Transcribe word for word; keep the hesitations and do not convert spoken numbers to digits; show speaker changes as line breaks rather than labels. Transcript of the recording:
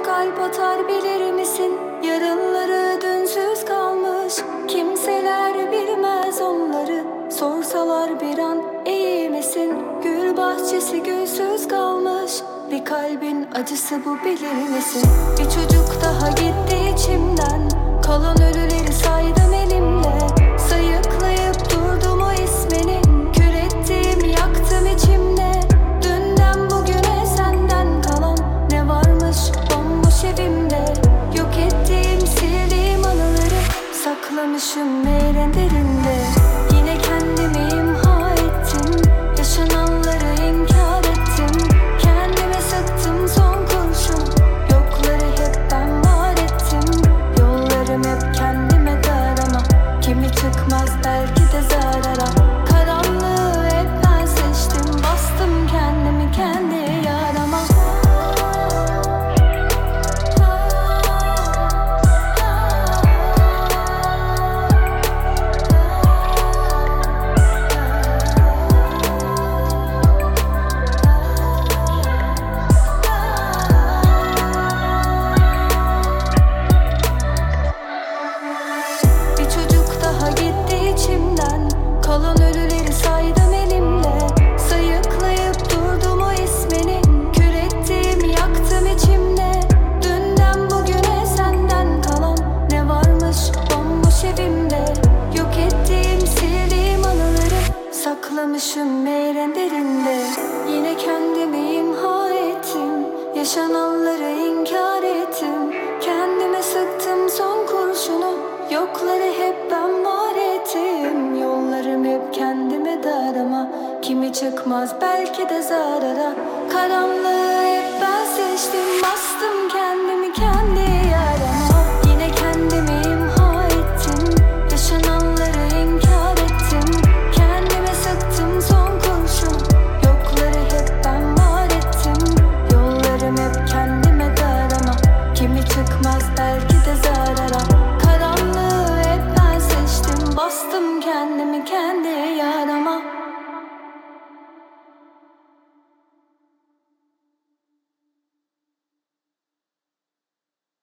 vurunca kalp atar bilir misin? Yarınları dünsüz kalmış, kimseler bilmez onları. Sorsalar bir an iyi misin? Gül bahçesi gülsüz kalmış, bir kalbin acısı bu bilir misin? Bir çocuk daha gitti içimden, kalan ölüleri saydım elimle. Sayıklayıp durdum o ismini, kül ettim yaktım içimde. Dünden bugüne senden kalan ne varmış bomboş evimde? Yok ettiğim sildiğim anıları saklamışım en derinde. Yine kendimi imha ettim, yaşananları inkar ettim. Kendime sıktım son kurşun, yokları hep ben var ettim. Yollarım hep kendime dar ama kimi çıkmaz belki de zarara. Karanlığı hep ben seçtim, bastım kendimi kendi yarama. Bir çocuk daha gitti içimden, kalan ölüleri saydım elimle. Sayıklayıp durdum o ismini, kül ettim yaktım içimde. Dünden bugüne senden kalan ne varmış bomboş evimde? Yok ettiğim sildiğim anıları saklamışım en derinde. Yine kendimi imha ettim, yaşananları inkar ettim. Kendime sıktım son kurşunu, yokları hep ben var ettim. Yollarım hep kendime dar ama kimi çıkmaz belki de zarara. Karanlığı hep ben seçtim, bastım